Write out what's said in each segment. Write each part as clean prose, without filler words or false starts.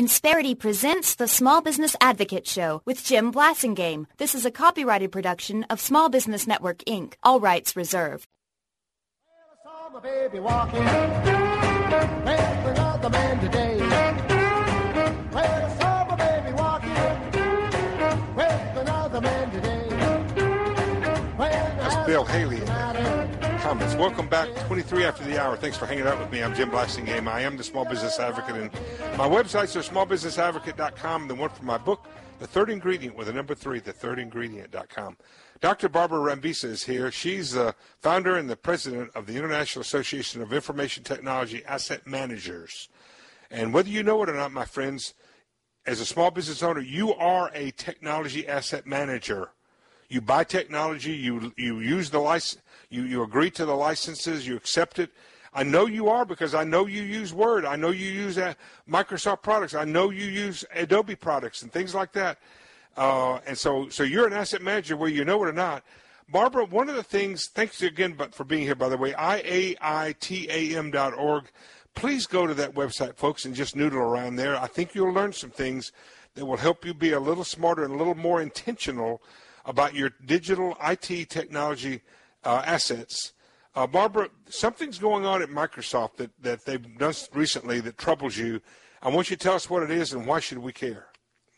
Insperity presents the Small Business Advocate Show with Jim Blasingame. This is a copyrighted production of Small Business Network, Inc. All rights reserved. I saw my baby walking with another man today. Well, I saw my baby walking with another man today. That's Bill Haley in the comments. Welcome back, 23 after the hour. Thanks for hanging out with me. I'm Jim Blasingame. I am the Small Business Advocate, and my websites are smallbusinessadvocate.com, and the one for my book, The Third Ingredient, with the number 3, thethirdingredient.com. Dr. Barbara Rambisa is here. She's the founder and the president of the International Association of Information Technology Asset Managers. And whether you know it or not, my friends, as a small business owner, you are a technology asset manager. You buy technology, you use the license, you agree to the licenses, you accept it. I know you are because I know you use Word. I know you use Microsoft products. I know you use Adobe products and things like that. And so you're an asset manager whether you know it or not. Barbara, one of the things, thanks again for being here, by the way, iaitam.org. Please go to that website, folks, and just noodle around there. I think you'll learn some things that will help you be a little smarter and a little more intentional about your digital IT technology assets. Barbara, something's going on at Microsoft that they've done recently that troubles you. I want you to tell us what it is and why should we care.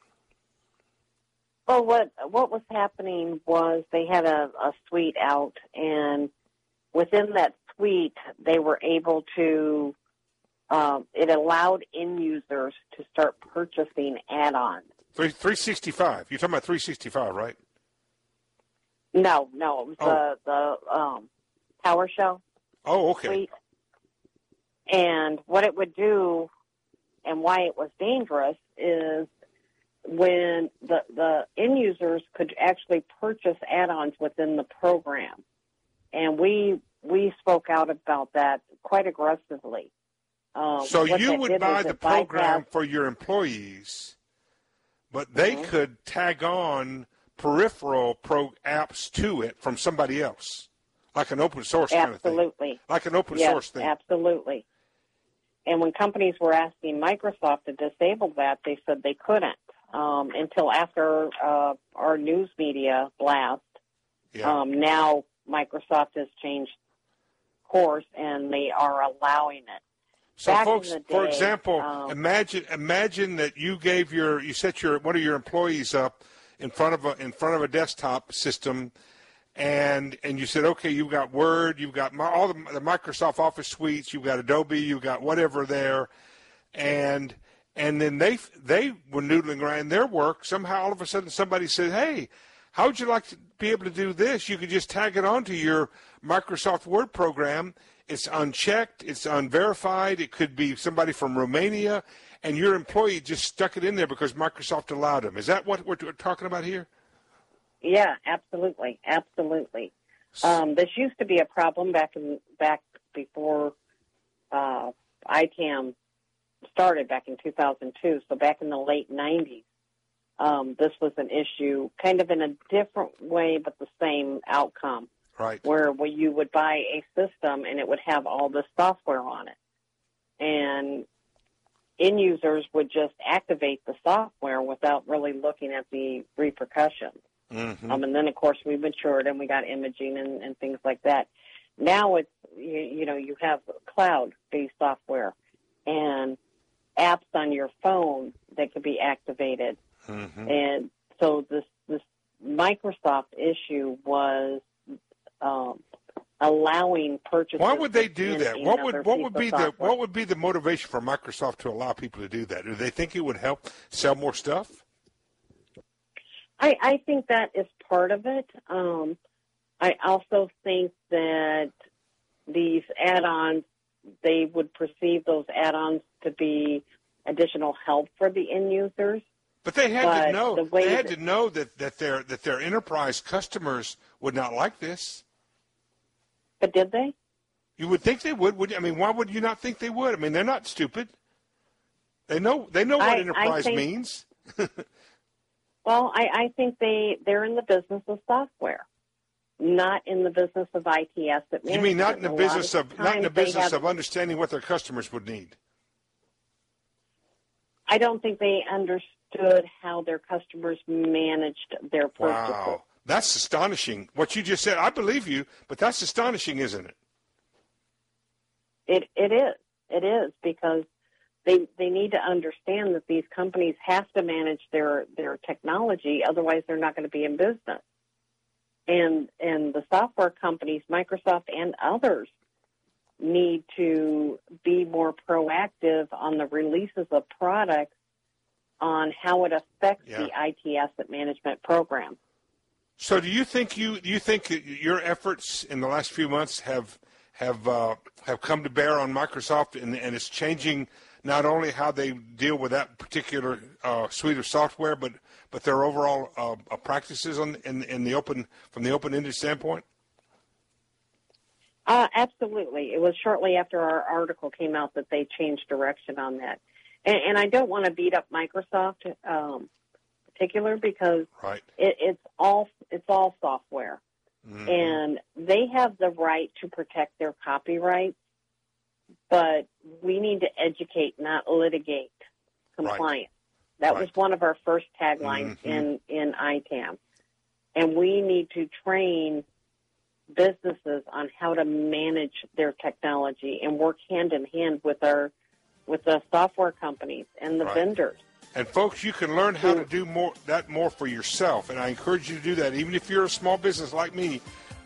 Well, what was happening was they had a suite out, and within that suite, they were able to, it allowed end users to start purchasing add-ons. 365. You're talking about 365, right? No, it was the PowerShell. Oh, okay. Suite. And what it would do and why it was dangerous is when the end users could actually purchase add-ons within the program. And we spoke out about that quite aggressively. So you would buy the program for your employees, but they could tag on peripheral apps to it from somebody else, like an open source kind of thing. Absolutely. Like an open source thing. Absolutely. And when companies were asking Microsoft to disable that, they said they couldn't until after our news media blast. Yeah. Now Microsoft has changed course, and they are allowing it. So, Back folks, in the day, for example, imagine that you set one of your employees up in front of a desktop system, and you said, okay, you've got Word, you've got all the Microsoft Office suites, you've got Adobe, you've got whatever there, and then they were noodling around their work. Somehow, all of a sudden, somebody said, hey, how would you like to be able to do this? You could just tag it onto your Microsoft Word program. It's unchecked, it's unverified. It could be somebody from Romania, and your employee just stuck it in there because Microsoft allowed them. Is that what we're talking about here? Yeah, absolutely. This used to be a problem back before ITAM started back in 2002. So back in the late 90s, this was an issue, kind of in a different way, but the same outcome. Right. Where you would buy a system and it would have all this software on it, and end users would just activate the software without really looking at the repercussions. Mm-hmm. And then, of course, we matured and we got imaging and things like that. Now it's, you have cloud-based software and apps on your phone that can be activated. Mm-hmm. And so this Microsoft issue was allowing purchases. Why would they do that? What would be the motivation for Microsoft to allow people to do that? Do they think it would help sell more stuff? I think that is part of it. I also think that these add-ons, they would perceive those add-ons to be additional help for the end users. But they had to know. They had to know that their enterprise customers would not like this. But did they? You would think they would. I mean, why would you not think they would? I mean, they're not stupid. They know what enterprise means. Well, I think they're in the business of software, not in the business of IT asset management. You mean not in the business of understanding what their customers would need? I don't think they understood how their customers managed their purchases. Wow. That's astonishing. What you just said, I believe you, but that's astonishing, isn't it? It is. It is, because they need to understand that these companies have to manage their technology, otherwise they're not going to be in business. And the software companies, Microsoft and others, need to be more proactive on the releases of products on how it affects the IT asset management program. So do you think your efforts in the last few months have come to bear on Microsoft, and it's changing not only how they deal with that particular suite of software, but their overall practices in the open-ended standpoint? Absolutely. It was shortly after our article came out that they changed direction on that. And I don't want to beat up Microsoft particular, because it's all software. Mm-hmm. And they have the right to protect their copyrights, but we need to educate, not litigate compliance. That was one of our first taglines in ITAM. And we need to train businesses on how to manage their technology and work hand in hand with the software companies and the vendors. And folks, you can learn how to do more for yourself, and I encourage you to do that. Even if you're a small business like me,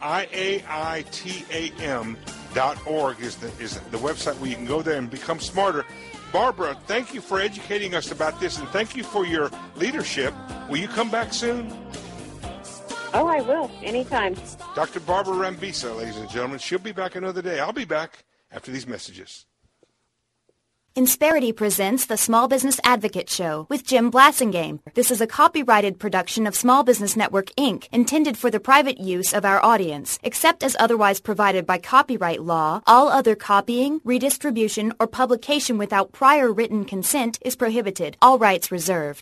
IAITAM.org is the website where you can go there and become smarter. Barbara, thank you for educating us about this, and thank you for your leadership. Will you come back soon? Oh, I will. Anytime. Dr. Barbara Rambisa, ladies and gentlemen. She'll be back another day. I'll be back after these messages. Insperity presents the Small Business Advocate Show with Jim Blasingame. This is a copyrighted production of Small Business Network, Inc., intended for the private use of our audience. Except as otherwise provided by copyright law, all other copying, redistribution, or publication without prior written consent is prohibited. All rights reserved.